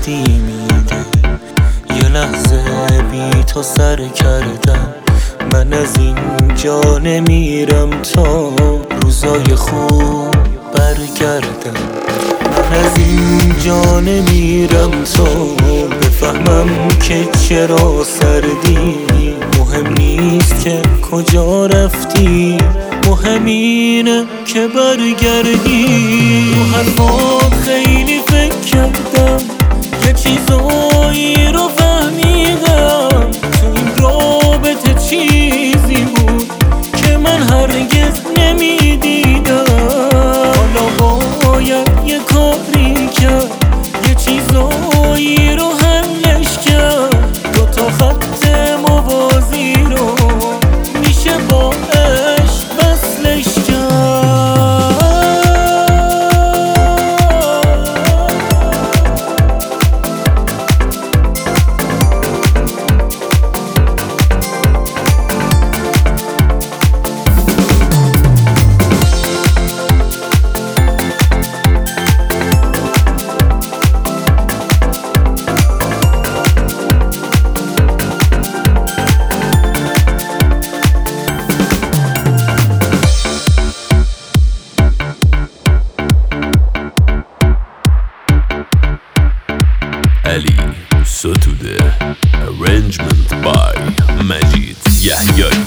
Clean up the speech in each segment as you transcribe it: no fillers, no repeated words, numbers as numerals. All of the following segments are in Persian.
وقتی میگه یه لحظه بی تو سر کردم، من از اینجا نمیرم تا روزای خوب برگردم. من از اینجا نمیرم تا بفهمم که چرا سردی. مهم نیست که کجا رفتی، مهم اینه که برگردی. رو حرفات خیلی فکر کردم، یه چیزایی رو فهمیدم. تو این رابطه چیزی بود که من هرگز نمیدیدم. حالا باید یه کاری کرد، یه چیزایی رو حلش کرد. دوتا خط موازی رو میشه با عشق وصلش کرد. Ali Sotude, arrangement by Majid Yahyai.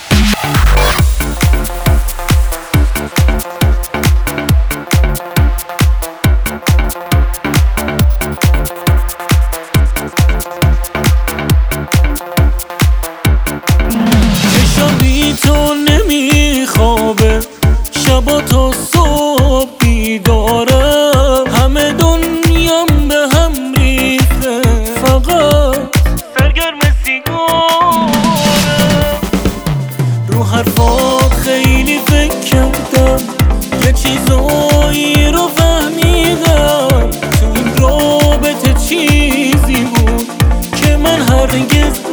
چشم بی تو نمیخوابه، شبا تا صبح بیدارم. همه دنیام به هم ریخته، فقط سرگرم سیگارم. رو حرفات خیلی فکر کردم، یه چیزایی رو فهمیدم. تو این رابطه چیزی بود که من هرگز